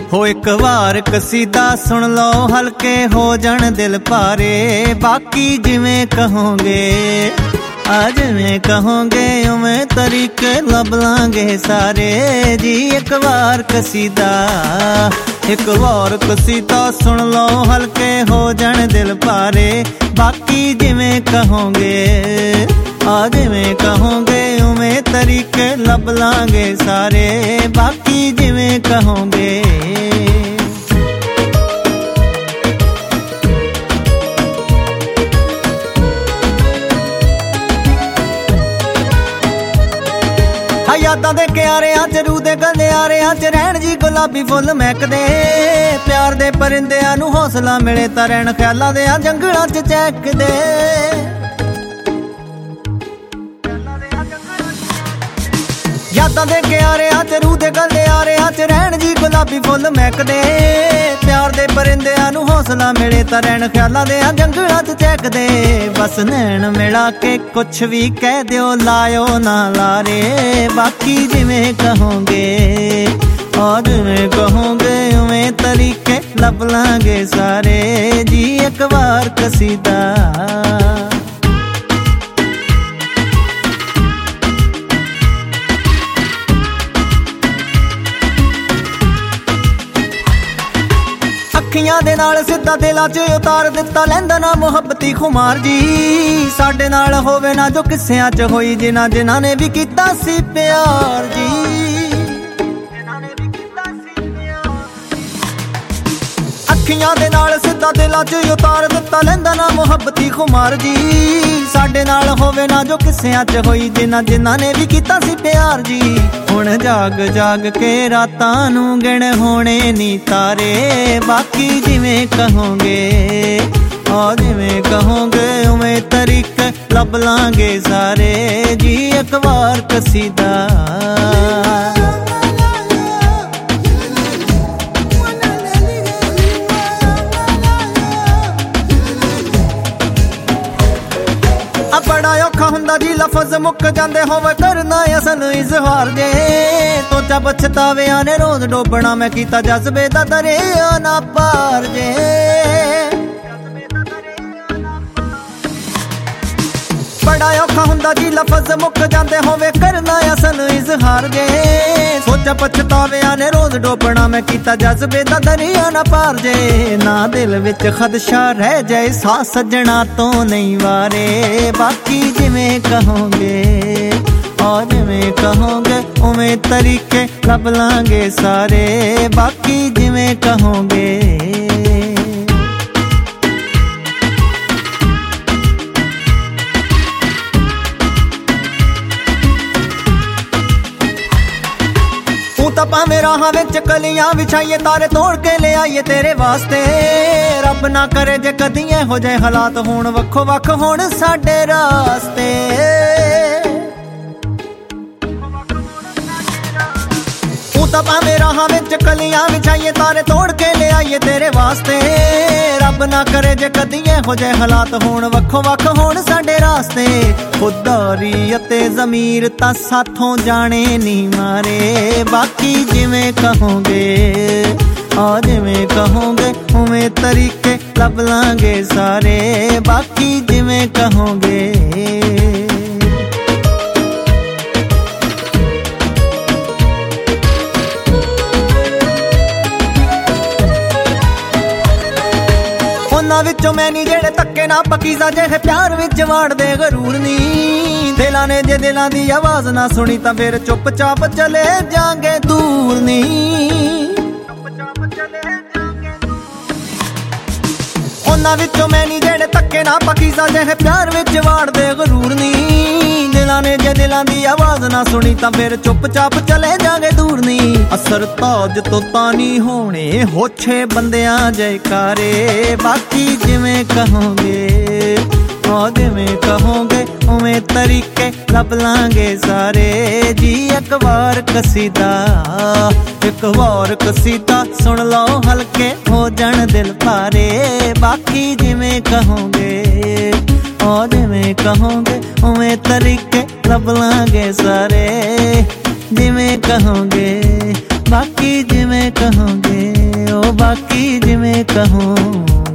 हो एक बार कसीदा सुन लो हल्के हो जान दिल पारे, बाकी जिवें कहोगे आज में कहोगे उमें तरीके लब लांगे सारे जी। एक बार कसीदा सुन लो हल्के हो जान दिल पारे, बाकी जिवें कहोगे आज में कहोगे उमें तरीके लब लांगे सारे, बाकी जिवें कहोगे। यादां दे क्यारियां च रूह दे गलियारियां च रहण जी गुलाबी फुल महकदे, प्यार दे परिंदियां नूं हौसला मिले तां रहण ख्यालां दे जंगलां च चहकदे। यादां दे क्यारियां च रूह दे गलियारियां च रहण जी गुलाबी फुल महकदे, प्यार दे परिंदियां नूं हौसला मिले तां रहण ख्यालां दे जंगलां च चहकदे। बस नैन मिला के कुछ भी कह दिओ लायो ना लारे, बाकी जिवें कहोगे और जिवें कहोगे उवें तरीके लब लांगे सारे जी। एक बार कसीदा अखियां दे नाल सिद्धा दिलां च उतार दिता लैंदा ना मुहब्बती खुमार जी। साडे नाल होवे ना जो किस्सियां च होई जिन्हां जिन्हां ने भी कीता सी प्यार जी। अखियां दे नाल सिद्धा दिलां च उतार दिता लैंदा ना मुहब्बती खुमार जी। साडे नाल होवे ना जो किस्सियां च होई जिन्हां जिन्हां ने भी कीता सी प्यार जी। हुण जाग जाग के रातां नूं गिण होणे नी तारे, बाकी जिवें कहोगे और जिवें कहोगे उवें तरीके लब लांगे सारे जी। एक बार कसीदा बड़ा औखा हुंदा जी लफज मुक जांदे होवे करना असल इजहार जे। सोचा पछतावियां ने रोज डोबना मैं कीता जज्बे दा दरिया ना पार जे। बड़ा औखा हुंदा जी लफज मुक जांदे होवे करना असल इजहार जे। सोचा पछतावियां ने रोज डोबना मैं कीता जज्बे दा दरिया ना पार जे। ना दिल विच खदशा रह जाए सा सजना तो नहीं वारे, बाकी जिवें कहोगे और जिवें कहोगे उवें तरीके लब लांगे सारे, बाकी जिवें कहोगे। भावें राहां विच कलियां विछाइए तारे तोड़ के ले आइए तेरे वास्ते। रब ना करे जे कदी इहो जे हालात होण वक्खो वक्ख होण साडे रास्ते। तां भावें राहां विच कलियां विछाइए तारे तोड़ के ले आइए तेरे वास्ते। रब ना करे जे कदी इहो जे हालात होण वक्खो वक्ख होण साडे रास्ते। खुददारी अते ज़मीर तां साथों जाने नी मारे, बाकी जिवें कहोगे और जिवें कहोगे उवें तरीके लब लांगे सारे, बाकी जिवें कहोगे। उन्हां विचों मैं नी जेड़े धक्के ना पकीज़ा जेहे प्यार विच वाड़दे गरूर नी। दिलां ने जे दिलां दी आवाज़ ना सुनी तां फिर चुपचाप चले जांगे दूर नी। उन्हां विचों मैं नी जेड़े धक्के ना पकीज़ा जेहे प्यार विच वाड़दे गरूर नी। दिलां ने जे दिलां दी आवाज़ ना सुनी तां फिर चुपचाप चले जांगे दूर नी। असर ताज तो तानी होने होछे बंदियां जयकारे, बाकी जिवें कहोगे और जिवें कहोगे उवें तरीके लब लांगे सारे जी। एक बार कसीदा सुन लो हल्के हो जान दिल पारे, बाकी जिवें कहोगे और जिवें कहोगे उवें तरीके लब लांगे सारे, जिवें कहोगे बाकी जिवें कहोगे। ਬਾਕੀ ਜਿਵੇਂ ਕਹੂੰ।